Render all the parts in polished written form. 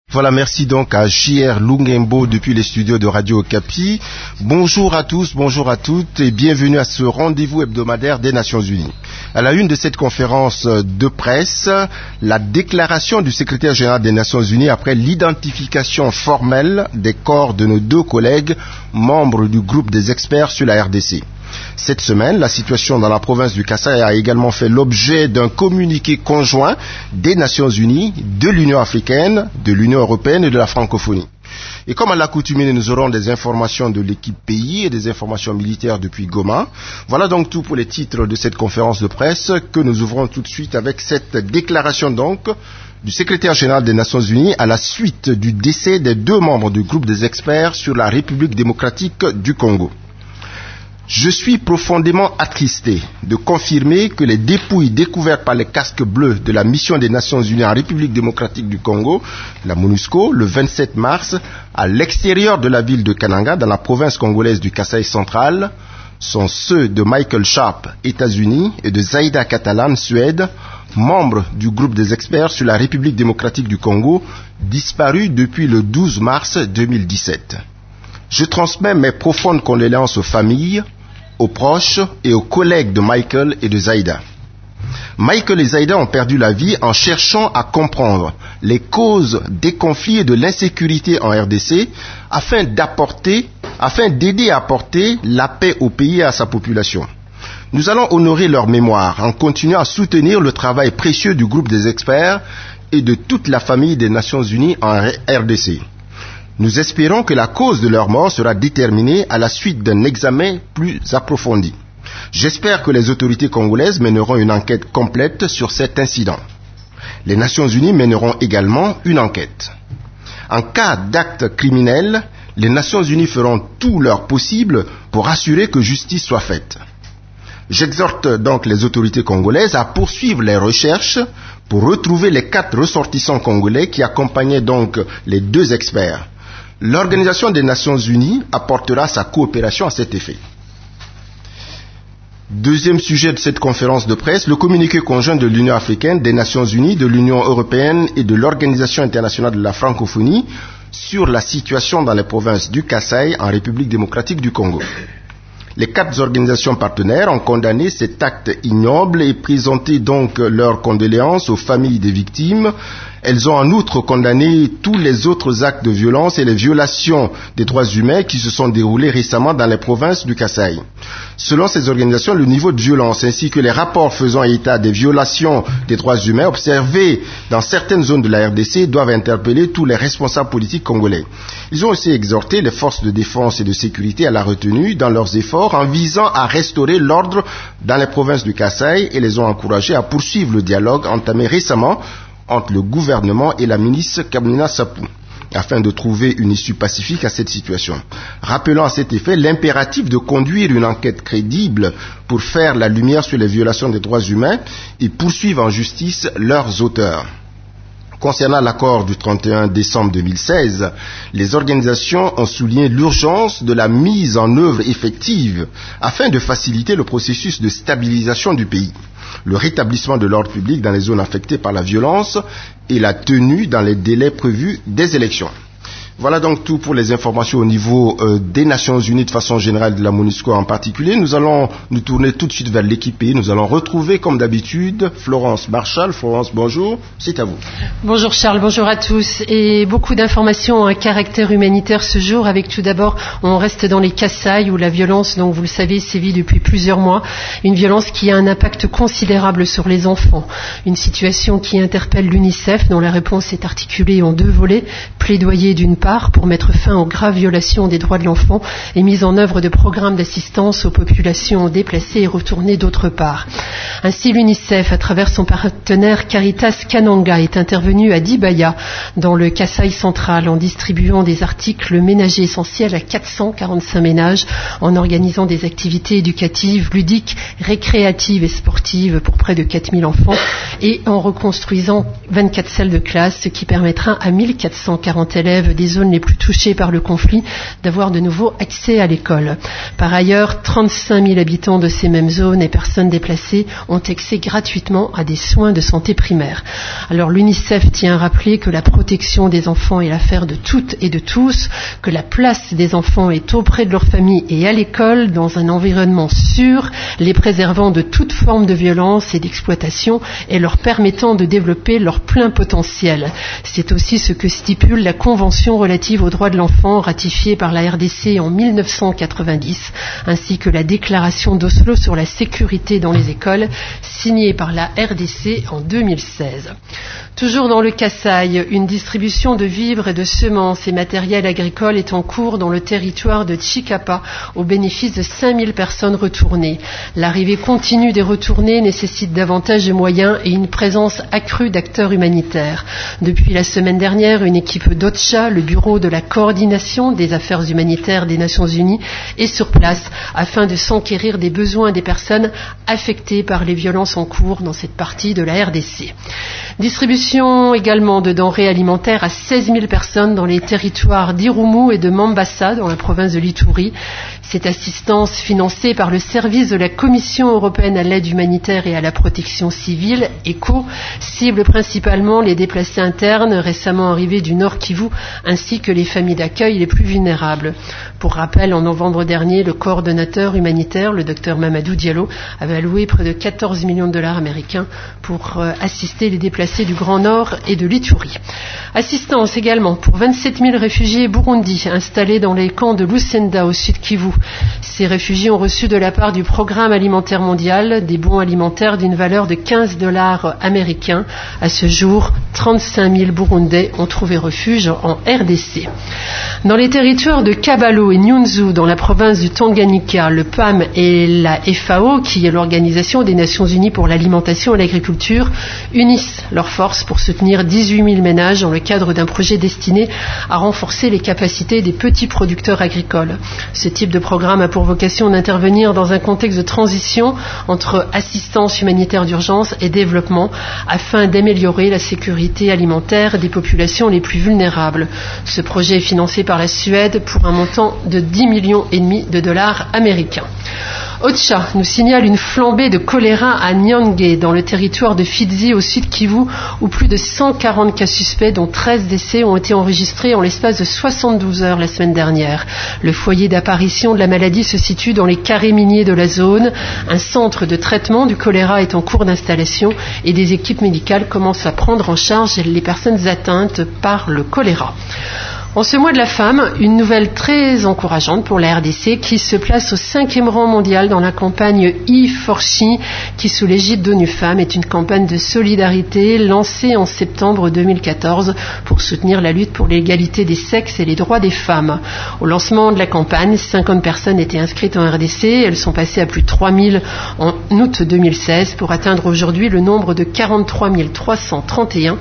Voilà, merci donc à J.R. Lungembo depuis les studios de Radio Okapi. Bonjour à tous, bonjour à toutes et bienvenue à ce rendez-vous hebdomadaire des Nations Unies. À la une de cette conférence de presse, la déclaration du secrétaire général des Nations Unies après l'identification formelle des corps de nos deux collègues membres du groupe des experts sur la RDC. Cette semaine, la situation dans la province du Kasaï a également fait l'objet d'un communiqué conjoint des Nations Unies, de l'Union africaine, de l'Union européenne et de la francophonie. Et comme à l'accoutumée, nous aurons des informations de l'équipe pays et des informations militaires depuis Goma. Voilà donc tout pour les titres de cette conférence de presse que nous ouvrons tout de suite avec cette déclaration donc du secrétaire général des Nations Unies à la suite du décès des deux membres du groupe des experts sur la République démocratique du Congo. Je suis profondément attristé de confirmer que les dépouilles découvertes par les casques bleus de la mission des Nations Unies en République démocratique du Congo, la MONUSCO, le 27 mars, à l'extérieur de la ville de Kananga, dans la province congolaise du Kasaï central, sont ceux de Michael Sharp, États-Unis, et de Zaida Catalan, Suède, membres du groupe des experts sur la République démocratique du Congo, disparus depuis le 12 mars 2017. Je transmets mes profondes condoléances aux familles, aux proches et aux collègues de Michael et de Zaida. Michael et Zaida ont perdu la vie en cherchant à comprendre les causes des conflits et de l'insécurité en RDC afin d'aider à apporter la paix au pays et à sa population. Nous allons honorer leur mémoire en continuant à soutenir le travail précieux du groupe des experts et de toute la famille des Nations Unies en RDC. Nous espérons que la cause de leur mort sera déterminée à la suite d'un examen plus approfondi. J'espère que les autorités congolaises mèneront une enquête complète sur cet incident. Les Nations Unies mèneront également une enquête. En cas d'acte criminel, les Nations Unies feront tout leur possible pour assurer que justice soit faite. J'exhorte donc les autorités congolaises à poursuivre les recherches pour retrouver les 4 ressortissants congolais qui accompagnaient donc les deux experts. L'Organisation des Nations Unies apportera sa coopération à cet effet. Deuxième sujet de cette conférence de presse, le communiqué conjoint de l'Union africaine, des Nations Unies, de l'Union européenne et de l'Organisation internationale de la francophonie sur la situation dans les provinces du Kasaï en République démocratique du Congo. Les 4 organisations partenaires ont condamné cet acte ignoble et présenté donc leurs condoléances aux familles des victimes. Elles ont en outre condamné tous les autres actes de violence et les violations des droits humains qui se sont déroulés récemment dans les provinces du Kasaï. Selon ces organisations, le niveau de violence ainsi que les rapports faisant état des violations des droits humains observés dans certaines zones de la RDC doivent interpeller tous les responsables politiques congolais. Ils ont aussi exhorté les forces de défense et de sécurité à la retenue dans leurs efforts en visant à restaurer l'ordre dans les provinces du Kasaï et les ont encouragés à poursuivre le dialogue entamé récemment entre le gouvernement et la ministre Kamina Sapou, afin de trouver une issue pacifique à cette situation. Rappelant à cet effet l'impératif de conduire une enquête crédible pour faire la lumière sur les violations des droits humains et poursuivre en justice leurs auteurs. Concernant l'accord du 31 décembre 2016, les organisations ont souligné l'urgence de la mise en œuvre effective afin de faciliter le processus de stabilisation du pays, le rétablissement de l'ordre public dans les zones affectées par la violence et la tenue dans les délais prévus des élections. Voilà donc tout pour les informations au niveau des Nations Unies de façon générale, de la MONUSCO en particulier. Nous allons nous tourner tout de suite vers l'équipe pays. Nous allons retrouver comme d'habitude Florence Marchal. Florence, bonjour, c'est à vous. Bonjour Charles, bonjour à tous. Et beaucoup d'informations à caractère humanitaire ce jour avec tout d'abord, on reste dans les Kasaï où la violence, donc vous le savez, sévit depuis plusieurs mois. Une violence qui a un impact considérable sur les enfants. Une situation qui interpelle l'UNICEF dont la réponse est articulée en 2 volets. Plaidoyer d'une part pour mettre fin aux graves violations des droits de l'enfant et mise en œuvre de programmes d'assistance aux populations déplacées et retournées d'autre part. Ainsi, l'UNICEF, à travers son partenaire Caritas Kananga, est intervenu à Dibaya, dans le Kasaï central, en distribuant des articles ménagers essentiels à 445 ménages, en organisant des activités éducatives, ludiques, récréatives et sportives pour près de 4000 enfants et en reconstruisant 24 salles de classe, ce qui permettra à 1440 élèves des zones les plus touchées par le conflit d'avoir de nouveau accès à l'école. Par ailleurs, 35 000 habitants de ces mêmes zones et personnes déplacées ont accès gratuitement à des soins de santé primaire. Alors l'UNICEF tient à rappeler que la protection des enfants est l'affaire de toutes et de tous, que la place des enfants est auprès de leur famille et à l'école, dans un environnement sûr, les préservant de toute forme de violence et d'exploitation et leur permettant de développer leur plein potentiel. C'est aussi ce que stipule la Convention relative aux droits de l'enfant ratifiée par la RDC en 1990, ainsi que la Déclaration d'Oslo sur la sécurité dans les écoles, signée par la RDC en 2016. Toujours dans le Kasaï, une distribution de vivres et de semences et matériel agricole est en cours dans le territoire de Chikapa au bénéfice de 5000 personnes retournées. L'arrivée continue des retournés nécessite davantage de moyens et une présence accrue d'acteurs humanitaires. Depuis la semaine dernière, une équipe d'OCHA, le bureau de la coordination des affaires humanitaires des Nations Unies, est sur place afin de s'enquérir des besoins des personnes affectées par les violences en cours dans cette partie de la RDC. Distribution également de denrées alimentaires à 16 000 personnes dans les territoires d'Irumu et de Mambasa dans la province de l'Ituri. Cette assistance financée par le service de la Commission européenne à l'aide humanitaire et à la protection civile, ECHO, cible principalement les déplacés internes récemment arrivés du Nord Kivu ainsi que les familles d'accueil les plus vulnérables. Pour rappel, en novembre dernier, le coordonnateur humanitaire, le Dr Mamadou Diallo, avait alloué près de 14 millions de dollars américains pour assister les déplacés du Grand Nord et de l'Ituri. Assistance également pour 27 000 réfugiés burundis installés dans les camps de Lusenda au sud Kivu. Ces réfugiés ont reçu de la part du Programme alimentaire mondial des bons alimentaires d'une valeur de 15 dollars américains. À ce jour, 35 000 Burundais ont trouvé refuge en RDC. Dans les territoires de Kabalo et Nyunzu, dans la province du Tanganyika, le PAM et la FAO, qui est l'Organisation des Nations Unies pour l'alimentation et l'agriculture, unissent leurs forces pour soutenir 18 000 ménages dans le cadre d'un projet destiné à renforcer les capacités des petits producteurs agricoles. Ce type de programme a pour vocation d'intervenir dans un contexte de transition entre assistance humanitaire d'urgence et développement afin d'améliorer la sécurité alimentaire des populations les plus vulnérables. Ce projet est financé par la Suède pour un montant de 10,5 millions de dollars américains. OCHA nous signale une flambée de choléra à Nyangé, dans le territoire de Fizi, au sud Kivu, où plus de 140 cas suspects, dont 13 décès, ont été enregistrés en l'espace de 72 heures la semaine dernière. Le foyer d'apparition de la maladie se situe dans les carrés miniers de la zone. Un centre de traitement du choléra est en cours d'installation et des équipes médicales commencent à prendre en charge les personnes atteintes par le choléra. En ce mois de la femme, une nouvelle très encourageante pour la RDC qui se place au 5e rang mondial dans la campagne E4She qui, sous l'égide d'ONU Femmes, est une campagne de solidarité lancée en septembre 2014 pour soutenir la lutte pour l'égalité des sexes et les droits des femmes. Au lancement de la campagne, 50 personnes étaient inscrites en RDC. Elles sont passées à plus de 3000 en août 2016 pour atteindre aujourd'hui le nombre de 43 331,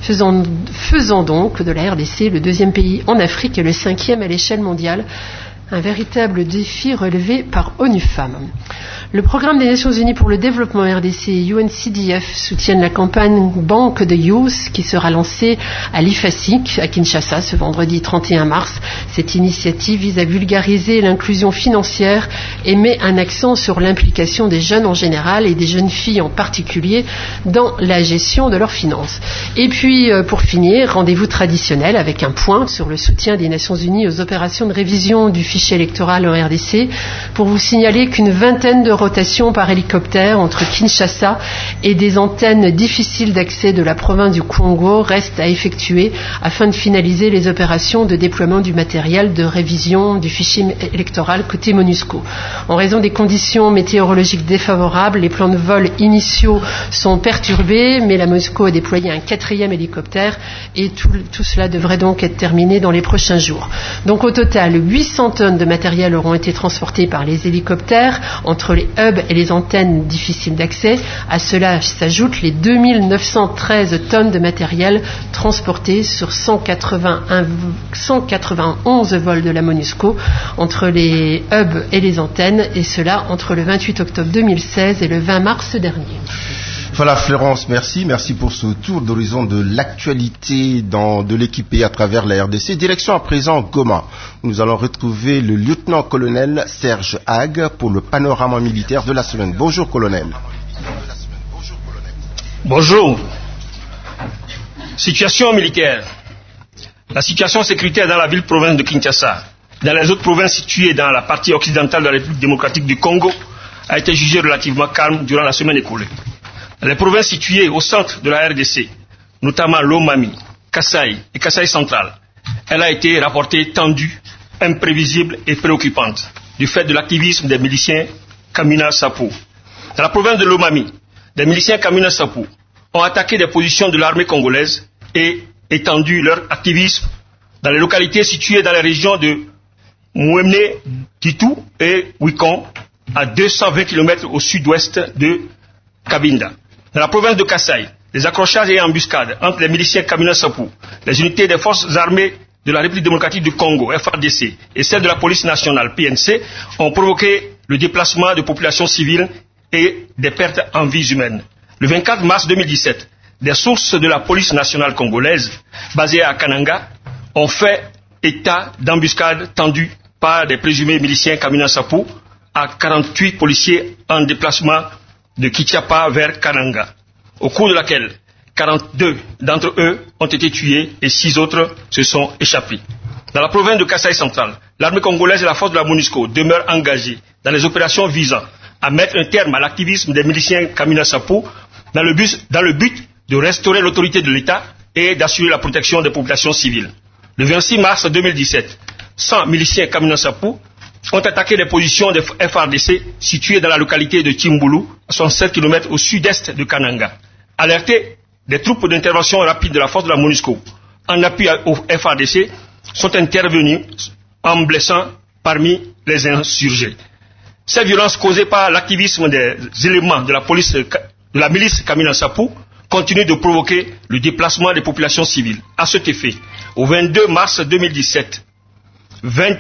faisant donc de la RDC le deuxième pays en Afrique et le 5e à l'échelle mondiale. Un véritable défi relevé par ONU Femmes. Le programme des Nations Unies pour le développement RDC et UNCDF soutiennent la campagne Banque de Youth qui sera lancée à l'IFASIC à Kinshasa ce vendredi 31 mars. Cette initiative vise à vulgariser l'inclusion financière et met un accent sur l'implication des jeunes en général et des jeunes filles en particulier dans la gestion de leurs finances. Et puis, pour finir, rendez-vous traditionnel avec un point sur le soutien des Nations Unies aux opérations de révision du fichier électoral en RDC pour vous signaler qu'une vingtaine de rotations par hélicoptère entre Kinshasa et des antennes difficiles d'accès de la province du Congo restent à effectuer afin de finaliser les opérations de déploiement du matériel de révision du fichier électoral côté MONUSCO. En raison des conditions météorologiques défavorables, les plans de vol initiaux sont perturbés, mais la MONUSCO a déployé un 4e hélicoptère et tout cela devrait donc être terminé dans les prochains jours. Donc au total, 800 tonnes de matériel auront été transportées par les hélicoptères entre les hubs et les antennes difficiles d'accès. À cela s'ajoutent les 2913 tonnes de matériel transportées sur 191 vols de la MONUSCO entre les hubs et les antennes, et cela entre le 28 octobre 2016 et le 20 mars dernier. Voilà Florence, merci pour ce tour d'horizon de l'actualité de l'équipe à travers la RDC. Direction à présent Goma. Nous allons retrouver le lieutenant-colonel Serge Hague pour le panorama militaire de la semaine. Bonjour colonel. Bonjour. Situation militaire. La situation sécuritaire dans la ville-province de Kinshasa, dans les autres provinces situées dans la partie occidentale de la République démocratique du Congo, a été jugée relativement calme durant la semaine écoulée. Dans les provinces situées au centre de la RDC, notamment Lomami, Kasaï et Kasaï central, elle a été rapportée tendue, imprévisible et préoccupante du fait de l'activisme des miliciens Kamina Sapo. Dans la province de Lomami, des miliciens Kamina Sapo ont attaqué des positions de l'armée congolaise et étendu leur activisme dans les localités situées dans les régions de Mouemne, Titou et Wikon, à 220 km au sud-ouest de Kabinda. Dans la province de Kasaï, les accrochages et embuscades entre les miliciens Kamina Sapo, les unités des forces armées de la République démocratique du Congo, FARDC, et celles de la police nationale, PNC, ont provoqué le déplacement de populations civiles et des pertes en vies humaines. Le 24 mars 2017, des sources de la police nationale congolaise, basées à Kananga, ont fait état d'embuscades tendues par des présumés miliciens Kamina Sapo à 48 policiers en déplacement de Kichapa vers Kananga, au cours de laquelle 42 d'entre eux ont été tués et 6 autres se sont échappés. Dans la province de Kasaï central, l'armée congolaise et la force de la MONUSCO demeurent engagées dans les opérations visant à mettre un terme à l'activisme des miliciens Kamina Sapo dans le but de restaurer l'autorité de l'État et d'assurer la protection des populations civiles. Le 26 mars 2017, 100 miliciens Kamina Sapo ont attaqué les positions des FARDC situées dans la localité de Timbulu, à 67 km au sud-est de Kananga. Alertés, des troupes d'intervention rapide de la force de la MONUSCO, en appui au FARDC, sont intervenus en blessant parmi les insurgés. Ces violences causées par l'activisme des éléments de la milice Kamina Sapo continuent de provoquer le déplacement des populations civiles. À cet effet, au 22 mars 2017, 20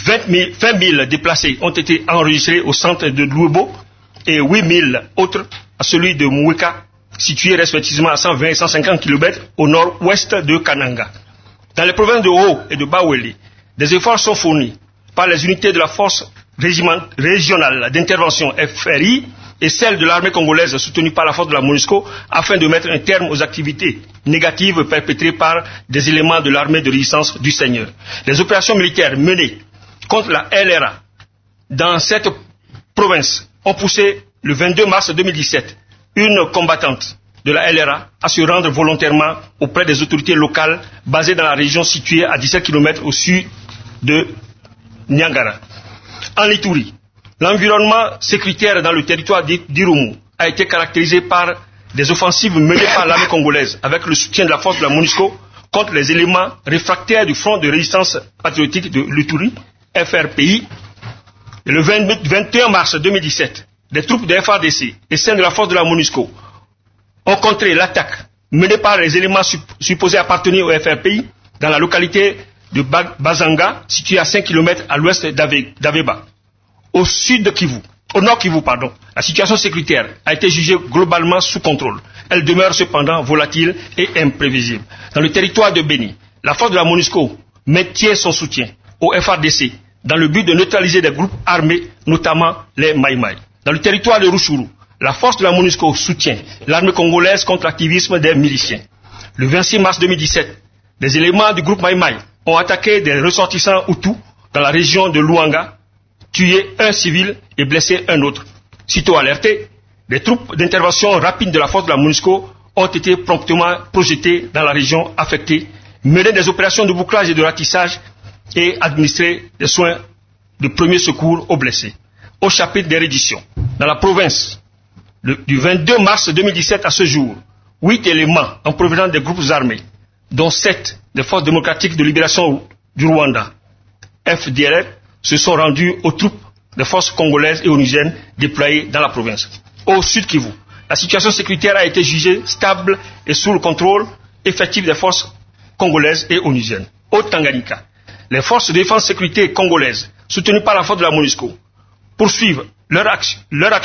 000 déplacés ont été enregistrés au centre de Louebo et 8 000 autres à celui de Mouika, situé respectivement à 120 et 150 km au nord-ouest de Kananga. Dans les provinces de Haut et de Baweli, des efforts sont fournis par les unités de la force régionale d'intervention FRI et celles de l'armée congolaise soutenue par la force de la MONUSCO afin de mettre un terme aux activités négatives perpétrées par des éléments de l'armée de résistance du Seigneur. Les opérations militaires menées contre la LRA dans cette province ont poussé le 22 mars 2017 une combattante de la LRA à se rendre volontairement auprès des autorités locales basées dans la région située à 17 km au sud de Niangara. En Ituri, l'environnement sécuritaire dans le territoire d'Irumu a été caractérisé par des offensives menées par l'armée congolaise avec le soutien de la force de la MONUSCO contre les éléments réfractaires du Front de résistance patriotique de l'Ituri, FRPI. Et le 21 mars 2017, des troupes de FARDC et celles de la force de la MONUSCO ont contré l'attaque menée par les éléments supposés appartenir au FRPI dans la localité de Bazanga, située à 5 km à l'ouest d'Aveba. Au nord Kivu, la situation sécuritaire a été jugée globalement sous contrôle. Elle demeure cependant volatile et imprévisible. Dans le territoire de Beni, la force de la MONUSCO maintient son soutien au FARDC dans le but de neutraliser des groupes armés, notamment les Maïmaï. Dans le territoire de Rutshuru, la force de la MONUSCO soutient l'armée congolaise contre l'activisme des miliciens. Le 26 mars 2017, des éléments du groupe Maïmaï ont attaqué des ressortissants Hutus dans la région de Luanga, tué un civil et blessé un autre. Sitôt alertés, des troupes d'intervention rapide de la force de la MONUSCO ont été promptement projetées dans la région affectée, mené des opérations de bouclage et de ratissage et administré des soins de premier secours aux blessés. Au chapitre des redditions, dans la province, du 22 mars 2017 à ce jour, 8 éléments en provenance des groupes armés, dont 7 des forces démocratiques de libération du Rwanda, FDLR, se sont rendus aux troupes des forces congolaises et onusiennes déployées dans la province. Au sud Kivu, la situation sécuritaire a été jugée stable et sous le contrôle effectif des forces congolaises et onusiennes. Au Tanganyika, les forces de défense et sécurité congolaises, soutenues par la force de la MONUSCO, poursuivent leur action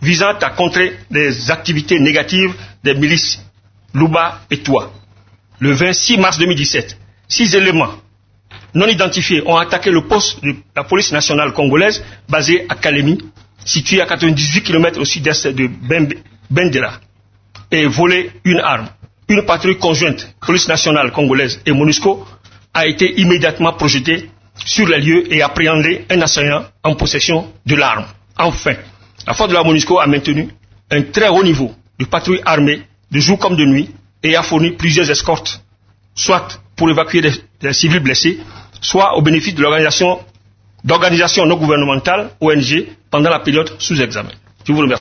visant à contrer les activités négatives des milices Luba et Toua. Le 26 mars 2017, 6 éléments non identifiés ont attaqué le poste de la police nationale congolaise basé à Kalemi, situé à 98 km au sud-est de Bendera, et volé une arme. Une patrouille conjointe, police nationale congolaise et MONUSCO, a été immédiatement projetée sur les lieux et appréhendé un assaillant en possession de l'arme. Enfin, la force de la MONUSCO a maintenu un très haut niveau de patrouille armée de jour comme de nuit et a fourni plusieurs escortes, soit pour évacuer des civils blessés, soit au bénéfice de l'organisation non gouvernementale, ONG, pendant la période sous examen. Je vous remercie.